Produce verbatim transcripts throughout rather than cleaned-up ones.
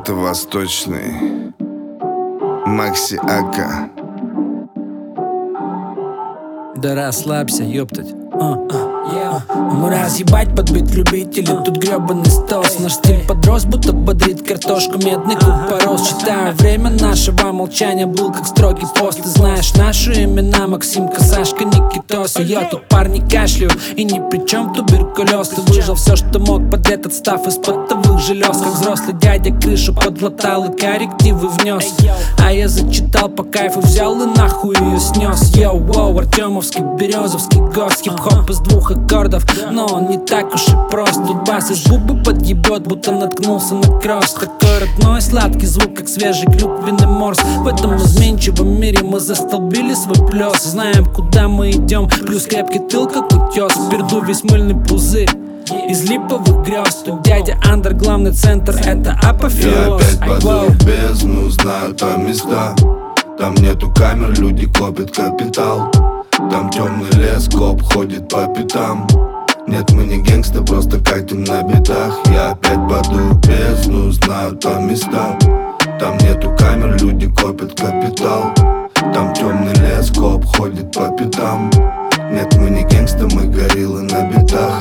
Это восточный Макси Ака. Да расслабься, ёптать. а, а. Мы разъебать подбить любители, тут гребаный стос. Наш стиль подрос, будто бодрит картошку, медный куб порос. Читаю время нашего молчания, был как строгий пост. Ты знаешь наши имена: Максимка, Сашка, Никитос. Я тут парни кашляют, и ни при чем туберкулез. Ты выжил все, что мог под этот став из потовых желез. Как взрослый дядя крышу подлатал и коррективы внес. А я зачитал по кайфу, взял и нахуй ее снес. Йоу-воу, Артемовский, Березовский, гост. Хип-хоп из двух аккордов, но он не так уж и прост. Тут бас из губы подъебет, будто наткнулся на кросс. Такой родной сладкий звук, как свежий клюквенный морс. В этом изменчивом мире мы застолбили свой плес. Знаем, куда мы идем, плюс крепкий тыл, как утес. В перду весь мыльный пузырь из липовых грез. Тут дядя Андер, главный центр, это апофеоз. Я опять падаю в бездну, знаю там места. Там нету камер, люди копят капитал. Там темный лес, коп ходит по пятам. Нет, мы не гэнгста, просто катим на битах. Я опять падаю в бездну, знаю там места. Там нету камер, люди копят капитал. Там темный лес, коп ходит по пятам. Нет, мы не гэнгста, мы гориллы на битах.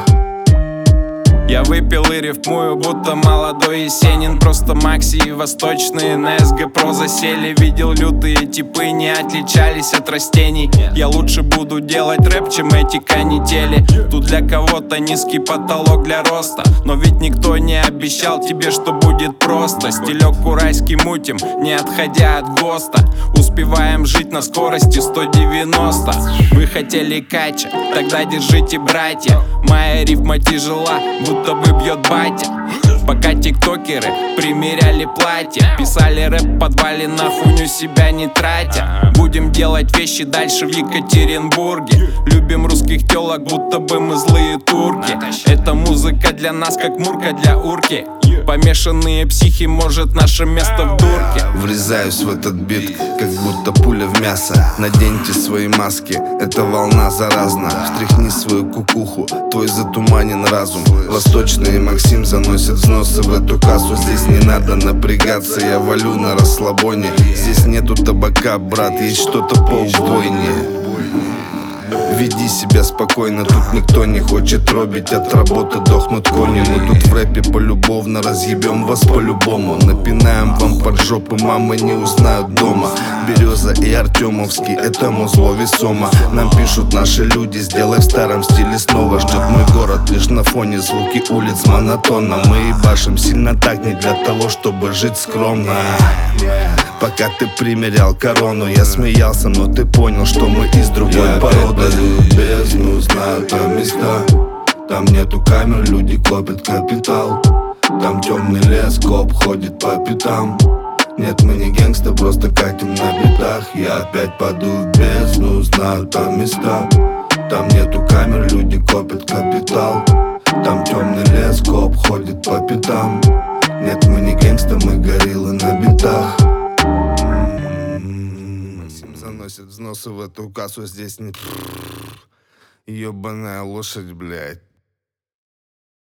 Я выпил и рифмую, будто молодой Есенин. Просто Макси и восточные на СГ Про засели. Видел лютые типы, не отличались от растений. Я лучше буду делать рэп, чем эти канители. Тут для кого-то низкий потолок для роста, но ведь никто не обещал тебе, что будет просто. Стилек уральский мутим, не отходя от ГОСТа. Успеваем жить на скорости сто девяносто. Вы хотели кача, тогда держите, братья. Моя рифма тяжела, будто бы бьет батя. Пока тиктокеры примеряли платья, писали рэп в подвале, на хуйню себя не тратя. Будем делать вещи дальше в Екатеринбурге. Любим русских телок, будто бы мы злые турки. Эта музыка для нас, как мурка для урки. Помешанные психи, может, наше место в дурке. Врезаюсь в этот бит, как будто пуля в мясо. Наденьте свои маски, эта волна заразна. Встряхни свою кукуху, твой затуманен разум. Восточные Максим заносит взносы в эту кассу. Здесь не надо напрягаться, я валю на расслабоне. Здесь нету табака, брат, есть что-то поубойнее. Веди себя спокойно, тут никто не хочет робить. От работы дохнут кони. Мы тут в рэпе полюбовно разъебем вас по-любому. Напинаем вам под жопы, мамы не узнают дома. Береза и Артемовский, это музло весомо. Нам пишут наши люди, сделай в старом стиле снова. Ждет мой город лишь на фоне звуки улиц монотонно. Мы ебашим сильно так не для того, чтобы жить скромно. Пока ты примерял корону, я смеялся, но ты понял, что мы из другой я породы. Я бездну, знаю там места. Там нету камер, люди копят капитал. Там темный лес, коп ходит по пятам. Нет, мы не гэнгста, просто катим на битах. Я опять паду в бездну, знаю там места. Там нету камер, люди копят капитал. Там темный лес, коп ходит по пятам. Нет, мы не гэнгста, мы гориллы на битах. Заносит взносы в эту кассу, здесь не ебаная лошадь, блядь.